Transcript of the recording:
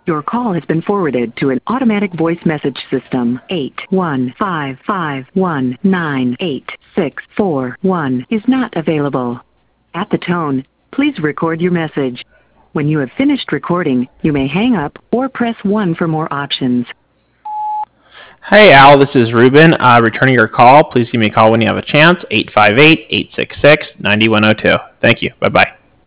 Your call has been forwarded to an automatic voice message system. 81551986641 is not available. At the tone, please record your message. When you have finished recording, you may hang up or press 1 for more options. Hey Al, this is Ruben. Returning your call. Please give me a call when you have a chance. 858-866-9102. Thank you. Bye-bye.